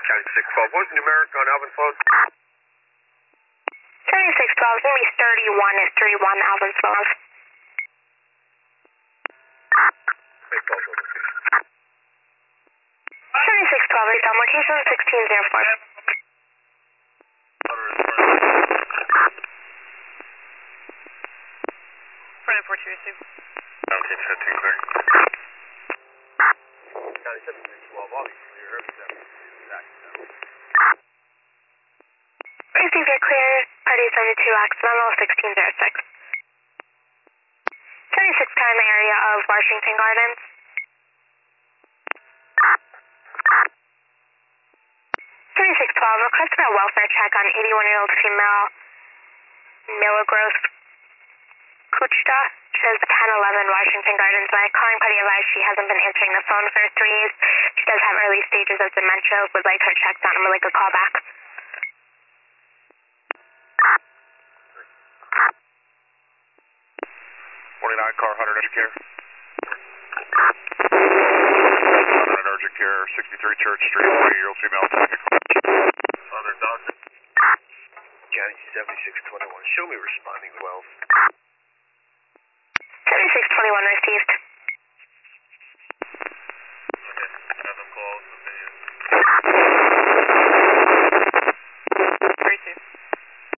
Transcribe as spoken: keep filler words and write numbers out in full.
County six twelve, what's the numeric on Alvin Float? County six twelve, it's going to be thirty-one at three one Alvin Float. County six twelve, based on location sixteen oh four. Front four two two. Okay, fifteen clear. County seven six twelve, I'll be clear. Received your clear, party seventy-two accidental sixteen oh six. County six time area of Washington Gardens. County six twelve, request for a welfare check on eighty-one year old female Milagros Kuchta. Shows ten eleven Washington Gardens. My calling party advised she hasn't been answering the phone for three days. She does have early stages of dementia. Would like her checked out and would like a call back. forty-nine car, one hundred urgent care. one hundred urgent care, sixty-three Church Street, forty year old female. Other doctor. County seventy-six twenty-one, show me responding well. seventy-six twenty-one,